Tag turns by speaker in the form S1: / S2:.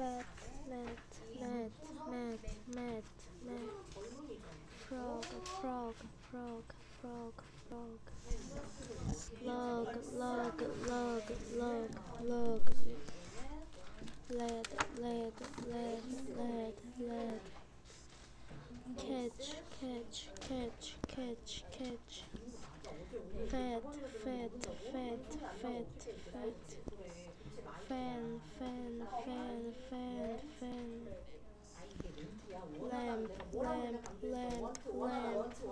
S1: net, net, net, net, net, frog, frog, frog, frog, frog, log, log, log, log, log, lead, lead, lead, lead, lead, catch, catch, catch, catch, catch, fat, fat, fat, fat, fat, fan, fan, fan, fan, fan, lamp, lamp, lamp, lamp,